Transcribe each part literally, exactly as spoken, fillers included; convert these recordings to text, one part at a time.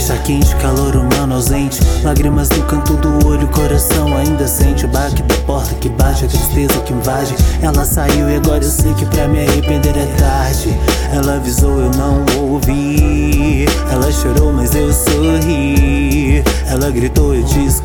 Está quente, calor humano ausente, lágrimas no canto do olho, coração ainda sente o baque da porta que bate, a tristeza que invade. Ela saiu e agora eu sei que pra me arrepender é tarde. Ela avisou, eu não ouvi. Ela chorou, mas eu sorri. Ela gritou, eu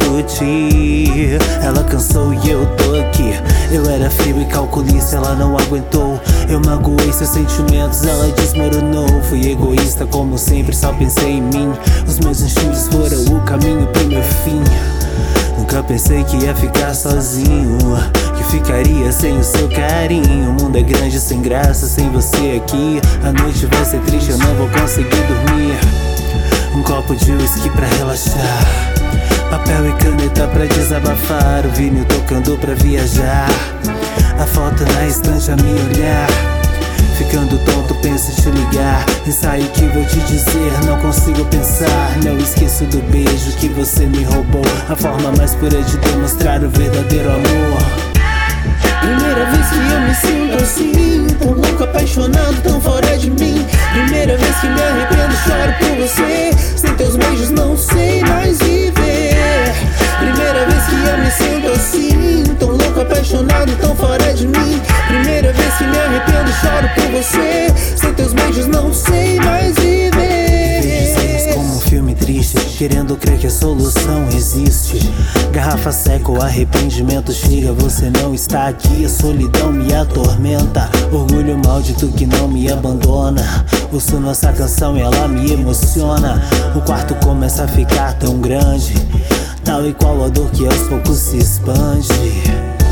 discuti. Ela cansou e eu tô aqui. Eu era frio e calculista, ela não aguentou. Eu magoei seus sentimentos, ela desmoronou. Fui egoísta como sempre, só pensei em mim. Os meus instintos foram o caminho pro meu fim. Nunca pensei que ia ficar sozinho, que ficaria sem o seu carinho. O mundo é grande sem graça, sem você aqui. A noite vai ser triste, eu não vou conseguir dormir. Um copo de whisky pra relaxar, papel e caneta pra desabafar. O vinil tocando pra viajar, a foto na estante a me olhar. Ficando tonto, penso em te ligar. Ensaio que vou te dizer, não consigo pensar. Não esqueço do beijo que você me roubou, a forma mais pura de demonstrar o verdadeiro amor. Primeira vez que eu me sinto assim, tão louco, apaixonado, tão fora de mim. Primeira vez que me arrependo, choro por você. Sem teus beijos não sei mais viver. Primeira vez que eu me sinto assim, tão louco, apaixonado, tão fora de mim. Primeira vez que me arrependo, choro por você. Sem teus beijos não sei mais viver. Vejo cenas como um filme triste, querendo crer que a solução existe. Garrafa seca, o arrependimento chega, você não está aqui, a solidão me atormenta. Orgulho maldito que não me abandona. Ouço nossa canção e ela me emociona. O quarto começa a ficar tão grande, tal e qual a dor que aos poucos se expande.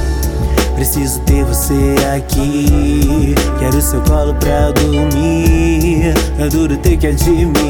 Preciso ter você aqui, quero seu colo pra dormir. É duro ter que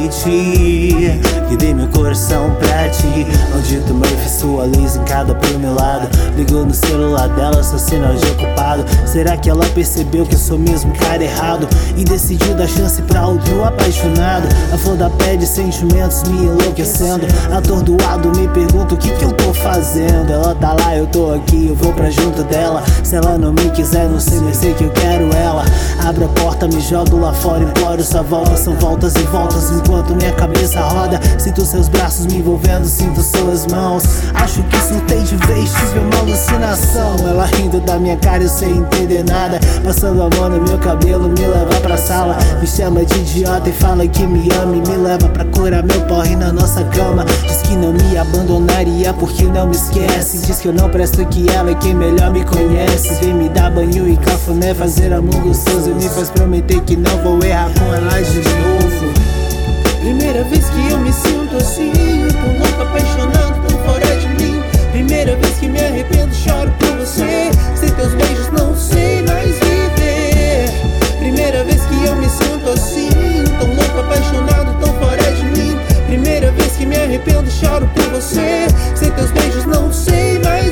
admitir que dei meu coração pra ti. Maldito Murphy, sua luz em cada pro meu lado. Ligou no celular dela, sou sinal de ocupado. Será que ela percebeu que eu sou mesmo cara errado e decidiu dar chance pra outro apaixonado? A flor da pele, sentimentos me enlouquecendo. Atordoado, me pergunto o que que eu tô fazendo. Ela tá lá, eu tô aqui, eu vou pra junto dela. Se ela não me quiser, não sei, mas sei que eu quero ela. Abro a porta, me jogo lá fora, imploro sua volta. São voltas e voltas enquanto minha cabeça roda. Sinto seus braços me envolvendo, sinto suas mãos. Acho que surtei de vez, tive uma alucinação. Ela rindo da minha cara, eu sem entender nada. Passando a mão no meu cabelo, me leva pra sala. Me chama de idiota e fala que me ama e me leva pra curar meu porre na nossa cama. Diz que não me abandonaria porque não me esquece. Diz que eu não presto, que ela é quem melhor me conhece. Vem me dar banho e cafuné, fazer amor gostoso. E me faz prometer que não vou errar com ela de novo. Primeira vez que eu me sinto assim, tão louco, apaixonado, tão fora de mim. Primeira vez que me arrependo, choro por você. Sem teus beijos não sei mais viver. Primeira vez que eu me sinto assim, tão louco, apaixonado, tão fora de mim. Primeira vez que me arrependo, choro por você. Sem teus beijos não sei mais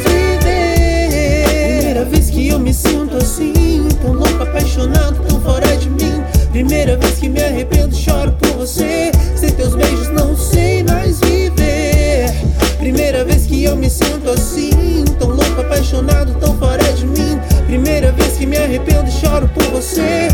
viver. Primeira vez que eu me sinto assim, tão louco, apaixonado, tão fora de mim. Primeira vez que me arrependo, choro por você. Sem teus beijos não sei mais viver. Primeira vez que eu me sinto assim, tão louco, apaixonado, tão fora de mim. Primeira vez que me arrependo, choro por você.